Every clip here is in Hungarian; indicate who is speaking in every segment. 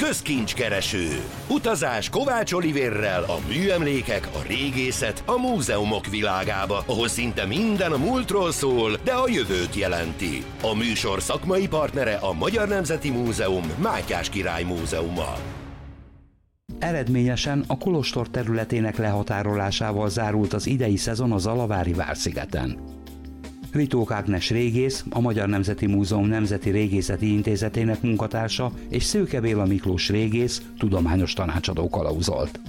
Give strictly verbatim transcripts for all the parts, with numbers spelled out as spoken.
Speaker 1: Közkincskereső. Utazás Kovács Olivérrel a műemlékek, a régészet, a múzeumok világába, ahol szinte minden a múltról szól, de a jövőt jelenti. A műsor szakmai partnere a Magyar Nemzeti Múzeum, Mátyás Király Múzeuma.
Speaker 2: Eredményesen a kolostor területének lehatárolásával zárult az idei szezon a Zalavári Várszigeten. Ritók Ágnes régész, a Magyar Nemzeti Múzeum Nemzeti Régészeti Intézetének munkatársa és Szőke Béla Miklós régész, tudományos tanácsadó kalauzolt.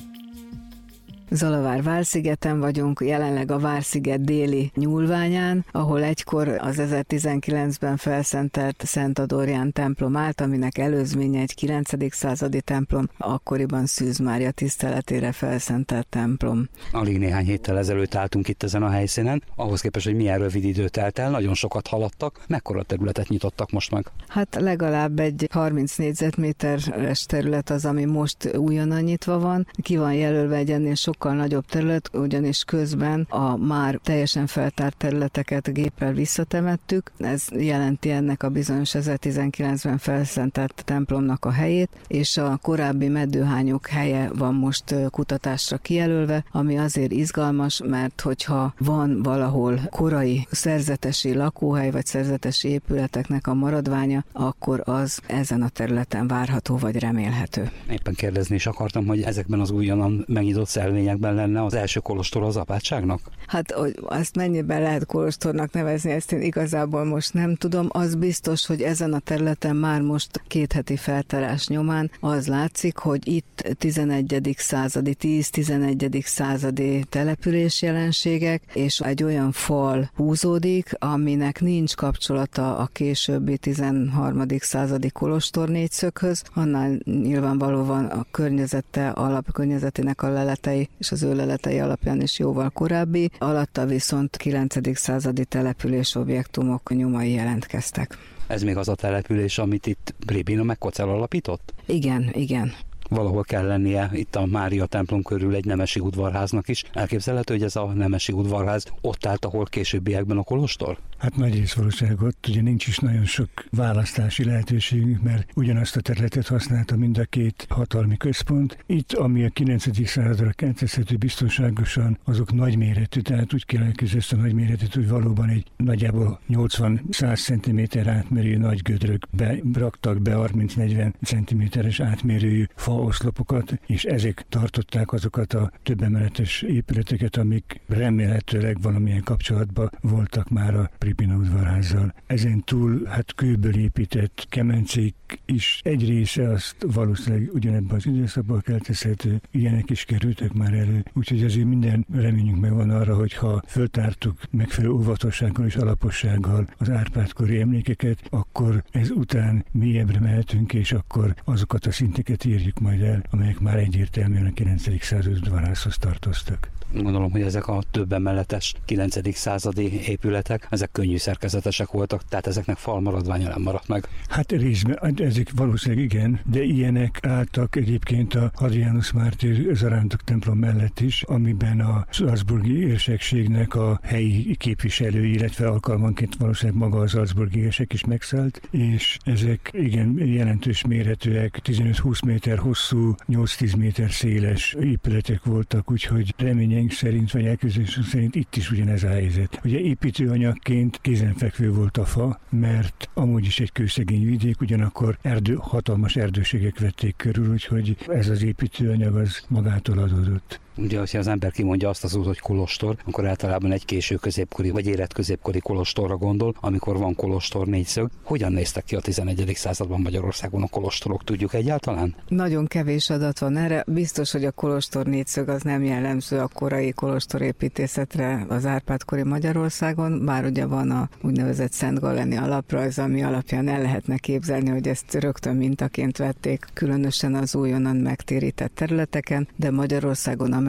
Speaker 3: Zalavár Várszigeten vagyunk, jelenleg a Vársziget déli nyúlványán, ahol egykor az ezertizenkilencben felszentelt Szent Adorján templom állt, aminek előzménye egy kilencedik századi templom, akkoriban Szűz Mária tiszteletére felszentelt templom.
Speaker 2: Alig néhány héttel ezelőtt álltunk itt ezen a helyszínen, ahhoz képest, hogy milyen rövid idő telt el, nagyon sokat haladtak. Mekkora területet nyitottak most meg?
Speaker 3: Hát legalább egy harminc négyzetméteres terület az, ami most újonnan nyitva van. Ki van jelölve egy ennél sok sokkal nagyobb terület, ugyanis közben a már teljesen feltárt területeket géppel visszatemettük. Ez jelenti ennek a bizonyos ezertizenkilencben felszentelt templomnak a helyét, és a korábbi meddőhányok helye van most kutatásra kijelölve, ami azért izgalmas, mert hogyha van valahol korai szerzetesi lakóhely, vagy szerzetesi épületeknek a maradványa, akkor az ezen a területen várható, vagy remélhető.
Speaker 2: Éppen kérdezni is akartam, hogy ezekben az újonnan megnyitott szelvényekben lenne az első kolostor az apátságnak?
Speaker 3: Hát, hogy azt mennyiben lehet kolostornak nevezni, ezt én igazából most nem tudom. Az biztos, hogy ezen a területen már most két heti feltárás nyomán az látszik, hogy itt tizenegyedik századi, tíz-tizenegyedik századi település jelenségek, és egy olyan fal húzódik, aminek nincs kapcsolata a későbbi tizenharmadik századi kolostor négyszöghöz, annál nyilvánvalóan a környezete, alapkörnyezetének a leletei és az ő leletei alapján is jóval korábbi, alatta viszont kilencedik századi település objektumok nyomai jelentkeztek.
Speaker 2: Ez még az a település, amit itt Brébina meg Kocel alapított?
Speaker 3: Igen, igen.
Speaker 2: Valahol kell lennie itt a Mária templom körül egy nemesi udvarháznak is. Elképzelhető, hogy ez a nemesi udvarház ott állt, ahol későbbiekben a kolostor?
Speaker 4: Hát nagy rész valószínűleg ott, ugye nincs is nagyon sok választási lehetőségünk, mert ugyanazt a területet használta mind a két hatalmi központ. Itt, ami a kilencedik századra kezdhető biztonságosan, azok nagyméretű, tehát úgy kell elképzelni ezt a nagyméretűt, hogy valóban egy nagyjából nyolcvan-száz centiméter átmérőjű nagy gödrökbe raktak be harminc-negyven centiméteres átmérőjű faoszlopokat, és ezek tartották azokat a több emeletes épületeket, amik remélhetőleg valamilyen kapcsolatban voltak már a Pripina udvarházzal. Ezen túl hát kőből épített kemencék is egy része azt valószínűleg ugyanebben az időszakban keltezhető, ilyenek is kerültek már elő. Úgyhogy azért minden reményünk megvan arra, hogy ha föltártuk megfelelő óvatossággal és alapossággal az Árpád-kori emlékeket, akkor ez után mélyebbre mehetünk, és akkor azokat a szinteket érjük majd el, amelyek már egyértelműen a kilencedik század udvarházhoz tartoztak.
Speaker 2: Gondolom, hogy ezek a több emeletes kilencedik századi épületek, ezek könnyű szerkezetesek voltak, tehát ezeknek falmaradványa nem maradt meg.
Speaker 4: Hát részben, ezek valószínűleg igen, de ilyenek álltak egyébként a Hadrianus Mártír zarántok templom mellett is, amiben a salzburgi érsekségnek a helyi képviselői, illetve alkalmanként valószínűleg maga az salzburgi érsek is megszállt, és ezek igen jelentős méretűek, tizenöt-húsz méter hosszú, nyolc-tíz méter széles épületek voltak, úgyhogy reményeink szerint, vagy elképzelésünk szerint itt is ugyanez a helyzet. Ugye építőanyagként kézenfekvő volt a fa, mert amúgy is egy kőszegény vidék, ugyanakkor erdő, hatalmas erdőségek vették körül, úgyhogy ez az építőanyag az magától adódott.
Speaker 2: Ugye, hogyha az ember kimondja azt az út, hogy kolostor, akkor általában egy késő középkori vagy életközépkori kolostorra gondol, amikor van kolostor négyszög. Hogyan néztek ki a tizenegyedik században Magyarországon a kolostorok, tudjuk egyáltalán?
Speaker 3: Nagyon kevés adat van erre. Biztos, hogy a kolostor négyszög az nem jellemző a korai kolostorépítészetre az Árpád-kori Magyarországon, bár ugye van a úgynevezett Szent Galeni alaprajz, ami alapján el lehetne képzelni, hogy ezt rögtön mintaként vették, különösen az újonnan megtérített területeken, de Magyarországon a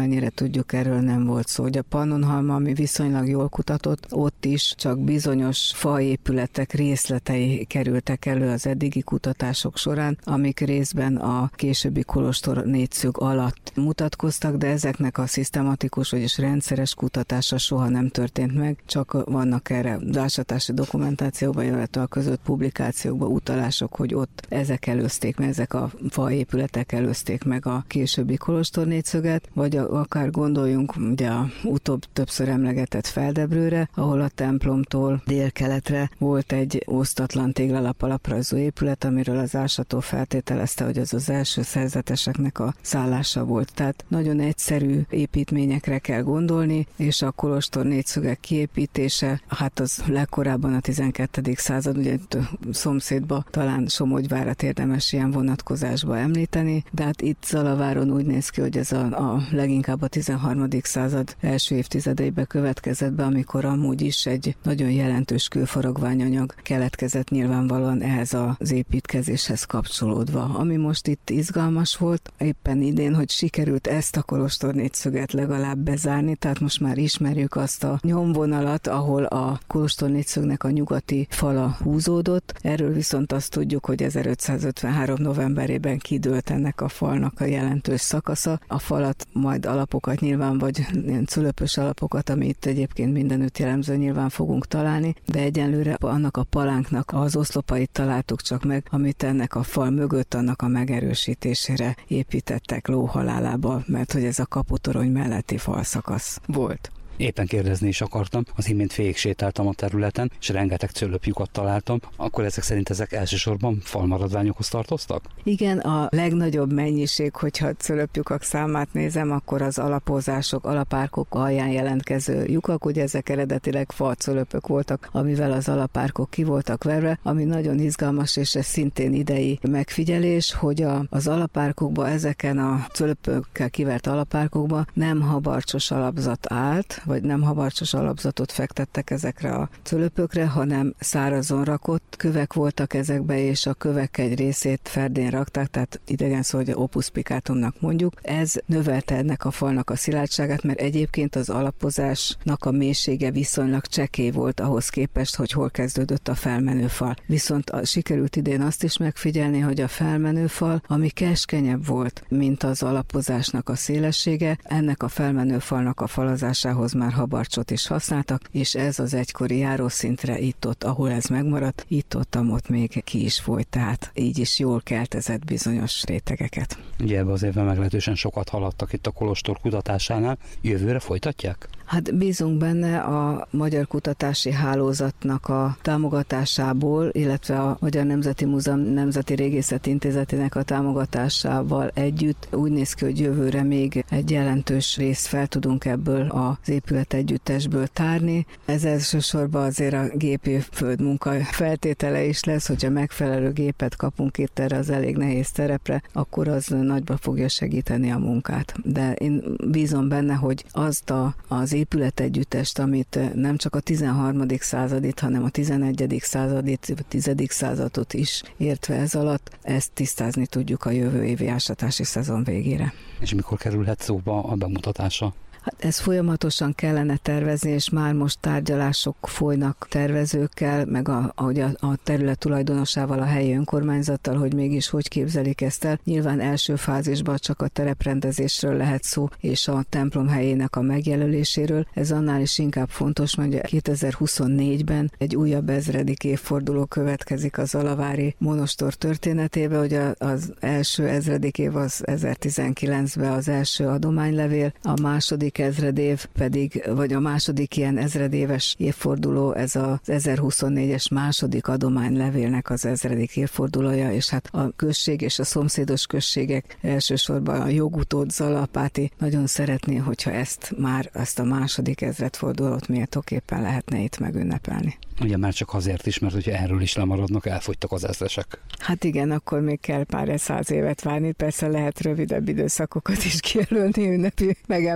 Speaker 3: amennyire tudjuk, erről nem volt szó. Hogy a Pannonhalma, ami viszonylag jól kutatott, ott is csak bizonyos faépületek részletei kerültek elő az eddigi kutatások során, amik részben a későbbi kolostor négyszög alatt mutatkoztak, de ezeknek a szisztematikus, vagyis rendszeres kutatása soha nem történt meg, csak vannak erre ásatási dokumentációban, illetve a között publikációkban utalások, hogy ott ezek előzték meg, ezek a faépületek előzték meg a későbbi kolostor négyszöget, vagy akár gondoljunk ugye a utóbb többször emlegetett Feldebrőre, ahol a templomtól délkeletre volt egy osztatlan téglalap alaprajzú épület, amiről az ásató feltételezte, hogy az az első szerzeteseknek a szállása volt. Tehát nagyon egyszerű építményekre kell gondolni, és a kolostor négyszögek kiépítése, hát az legkorábban a tizenkettedik század, ugye itt szomszédba talán Somogyvárat érdemes ilyen vonatkozásba említeni, de hát itt Zalaváron úgy néz ki, hogy ez a, a leginkább a tizenharmadik század első évtizedeibe következett be, amikor amúgy is egy nagyon jelentős kőfaragványanyag keletkezett nyilvánvalóan ehhez az építkezéshez kapcsolódva. Ami most itt izgalmas volt, éppen idén, hogy sikerült ezt a kolostor négyszöget legalább bezárni, tehát most már ismerjük azt a nyomvonalat, ahol a kolostor négyszögnek a nyugati fala húzódott. Erről viszont azt tudjuk, hogy ezerötszázötvenhárom novemberében kidőlt ennek a falnak a jelentős szakasza. A falat majd alapokat nyilván, vagy ilyen cülöpös alapokat, ami itt egyébként mindenütt jellemző, nyilván fogunk találni, de egyenlőre annak a palánknak az oszlopait találtuk csak meg, amit ennek a fal mögött annak a megerősítésére építettek lóhalálába, mert hogy ez a kaputorony melletti falszakasz volt.
Speaker 2: Éppen kérdezni is akartam, az imént végig sétáltam a területen, és rengeteg cölöpjukat találtam, akkor ezek szerint ezek elsősorban falmaradványokhoz tartoztak?
Speaker 3: Igen, a legnagyobb mennyiség, hogyha cölöpjukak számát nézem, akkor az alapozások, alapárkok alján jelentkező lyukak, ugye ezek eredetileg falcölöpök voltak, amivel az alapárkok ki voltak verve, ami nagyon izgalmas, és ez szintén idei megfigyelés, hogy a, az alapárkokban, ezeken a cölöpökkel kivert alapárkokban nem habarcsos alapzat állt, vagy nem habarcsos alapzatot fektettek ezekre a cölöpökre, hanem szárazon rakott kövek voltak ezekbe, és a kövek egy részét ferdén rakták, tehát idegen szó, hogy opus picatumnak mondjuk. Ez növelte ennek a falnak a szilárdságát, mert egyébként az alapozásnak a mélysége viszonylag csekély volt ahhoz képest, hogy hol kezdődött a felmenő fal. Viszont a, sikerült idén azt is megfigyelni, hogy a felmenő fal, ami keskenyebb volt, mint az alapozásnak a szélessége, ennek a felmenő falnak a falazásához már habarcsot is használtak, és ez az egykori járószintre itt-ott, ahol ez megmaradt, itt-ott, ott még ki is folyt, tehát így is jól keltezett bizonyos rétegeket.
Speaker 2: Ugye ebben az évben meglehetősen sokat haladtak itt a kolostor kutatásánál. Jövőre folytatják?
Speaker 3: Hát bízunk benne a Magyar Kutatási Hálózatnak a támogatásából, illetve a Magyar Nemzeti Múzeum Nemzeti Régészeti Intézetének a támogatásával együtt. Úgy néz ki, hogy jövőre még egy jelentős részt fel tudunk ebből az épület együttesből tárni. Ez elsősorban azért a gépi földmunka feltétele is lesz, hogyha megfelelő gépet kapunk itt erre az elég nehéz terepre, akkor az nagyba fogja segíteni a munkát. De én bízom benne, hogy azt a, az épületegyüttest, amit nem csak a tizenharmadik századit, hanem a tizenegyedik századit, a tizedik századot is értve ez alatt, ezt tisztázni tudjuk a jövő évi ásatási szezon végére.
Speaker 2: És mikor kerülhet szóba a bemutatása?
Speaker 3: Hát ezt folyamatosan kellene tervezni, és már most tárgyalások folynak tervezőkkel, meg a, a, a terület tulajdonosával, a helyi önkormányzattal, hogy mégis hogy képzelik ezt el. Nyilván első fázisban csak a tereprendezésről lehet szó, és a templom helyének a megjelöléséről. Ez annál is inkább fontos, mert kétezer-huszonnégyben egy újabb ezredik évforduló következik a zalavári monostor történetébe, hogy az első ezredik év az ezertizenkilencben az első adománylevél, a második ezredév pedig, vagy a második ilyen ezredéves évforduló, ez az ezerhuszonnégyes második adománylevélnek az ezredik évfordulója, és hát a község és a szomszédos községek, elsősorban a jogutód Zalapáti nagyon szeretné, hogyha ezt már, ezt a második ezredfordulót méltóképpen lehetne itt megünnepelni.
Speaker 2: Ugye már csak azért is, mert hogyha erről is lemaradnak, elfogytak az ezresek.
Speaker 3: Hát igen, akkor még kell pár száz évet várni, persze lehet rövidebb időszakokat is kijelölni ünnepi megemlékezés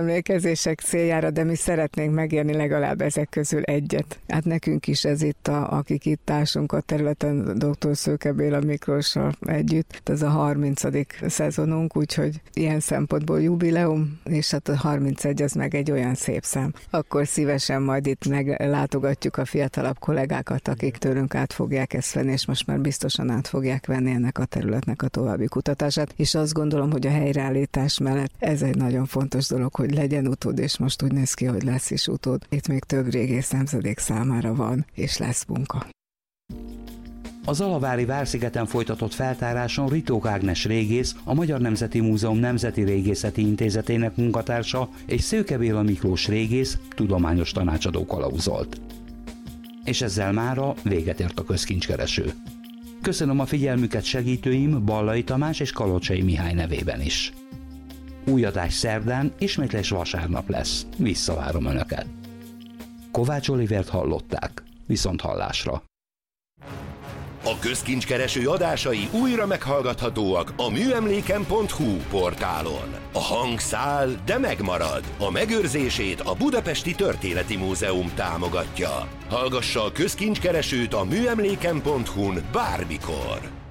Speaker 3: megőrzések céljára, de mi szeretnénk megérni legalább ezek közül egyet. Hát nekünk is ez itt, a, akik itt társunk a területen, dr. Szőke Béla Miklóssal együtt, ez a harmincadik szezonunk, úgyhogy ilyen szempontból jubileum, és hát a harmincegy az meg egy olyan szép szám. Akkor szívesen majd itt meglátogatjuk a fiatalabb kollégákat, akik tőlünk át fogják ezt venni, és most már biztosan át fogják venni ennek a területnek a további kutatását, és azt gondolom, hogy a helyreállítás mellett ez egy nagyon fontos dolog, hogy legyen utód, és most úgy néz ki, hogy lesz is utód. Itt még több régész nemzedék számára van, és lesz munka.
Speaker 2: A Zalavári Várszigeten folytatott feltáráson Ritók Ágnes régész, a Magyar Nemzeti Múzeum Nemzeti Régészeti Intézetének munkatársa és Szőke Béla Miklós régész tudományos tanácsadó kalauzolt. És ezzel mára véget ért a közkincskereső. Köszönöm a figyelmüket segítőim Ballai Tamás és Kalocsai Mihály nevében is. Új adás szerdán, ismétlés vasárnap lesz. Visszavárom Önöket. Kovács Olivert hallották. Viszont hallásra.
Speaker 1: A közkincskereső adásai újra meghallgathatóak a műemléken pont hu portálon. A hang száll, de megmarad. A megőrzését a Budapesti Történeti Múzeum támogatja. Hallgassa a közkincskeresőt a műemléken pont hu-n bármikor.